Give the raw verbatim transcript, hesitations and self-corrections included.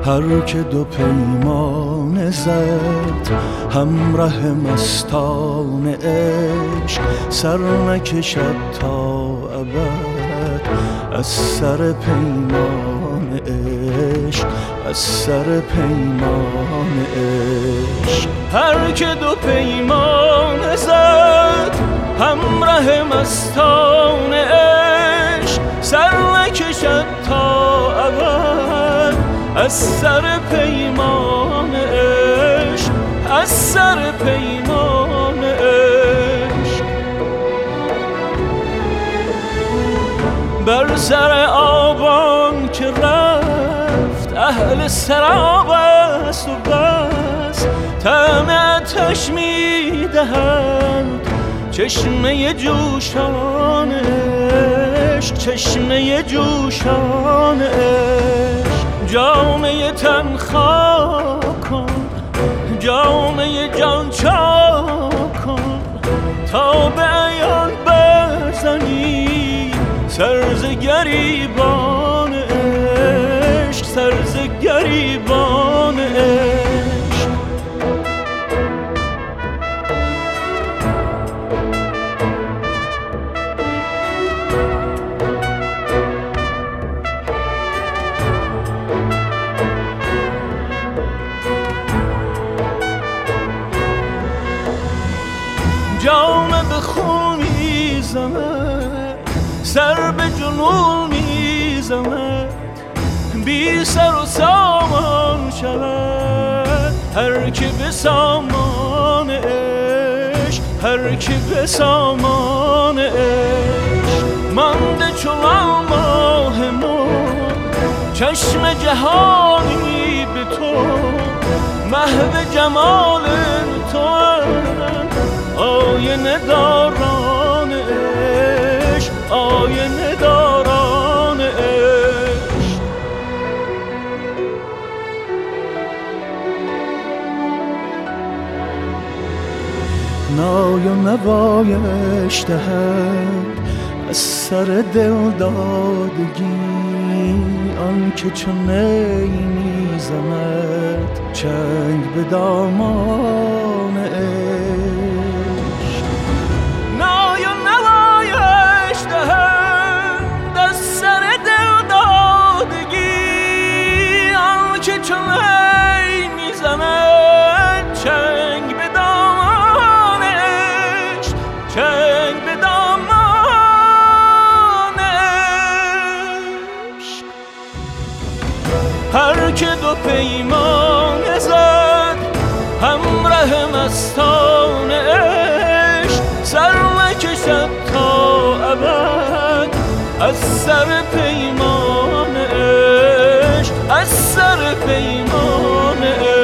هر که دو پیمان زد همراه مستان عشق، سر نکشد تا ابد از سر پیمان عشق، از سر پیمان عشق. هر که دو پیمان زد همراه مستان عشق، سر نکشد تا ابد از سر پیمان عشق، از سر پیمان عشق. بر سر آبان که رفت اهل سراب است و بس، طعم آتش می‌دهند چشمه جوشان عشق، چشمه جوشان عشق. جامه تن خاک کن، جامه جان چاک کن، تا به عیان برزنی سر ز گریبان عشق، سر ز گریبان عشق. جامه به خون میزند، سر به جنون میزند، بی سر و سامان شود هر که به سامان عشق، هر که به سامان عشق. مانده چون ماه مرغ چشم جهانی به تو، محو جمال تو آینه داران عشق، آینه داران عشق. نای و نوایش دهد از سر دل دادگی، آن که چون نی میزند چنگ به دامان عشق. نای و نوایش دهد از سر دل دادگی، آن که چون نی میزند چنگ به دامان عشق، چنگ به دامان عشق. هر که دو پیمان زد همراه مستان عشق، سر نکشد تا ابد از سر پیمان عشق، از سر پیمان عشق.